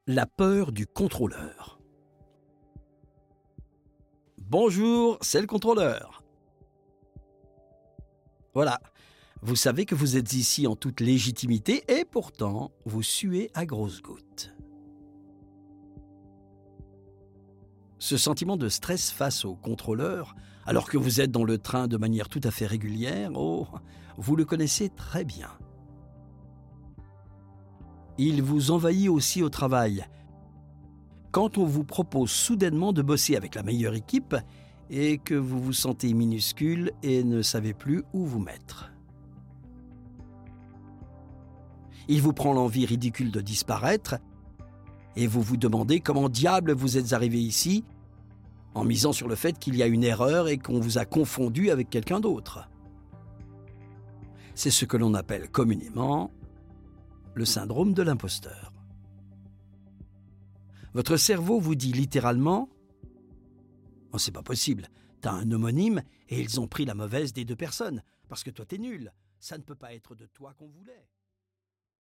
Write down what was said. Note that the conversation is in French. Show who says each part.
Speaker 1: La peur du contrôleur. Bonjour, c'est le contrôleur. Voilà, vous savez que vous êtes ici en toute légitimité et pourtant, vous suez à grosses gouttes. Ce sentiment de stress face au contrôleur, alors que vous êtes dans le train de manière tout à fait régulière, vous le connaissez très bien. Il vous envahit aussi au travail. Quand on vous propose soudainement de bosser avec la meilleure équipe et que vous vous sentez minuscule et ne savez plus où vous mettre. Il vous prend l'envie ridicule de disparaître et vous vous demandez comment diable vous êtes arrivé ici en misant sur le fait qu'il y a une erreur et qu'on vous a confondu avec quelqu'un d'autre. C'est ce que l'on appelle communément le syndrome de l'imposteur. Votre cerveau vous dit littéralement « Oh, c'est pas possible, t'as un homonyme et ils ont pris la mauvaise des deux personnes, parce que toi t'es nul, ça ne peut pas être de toi qu'on voulait. »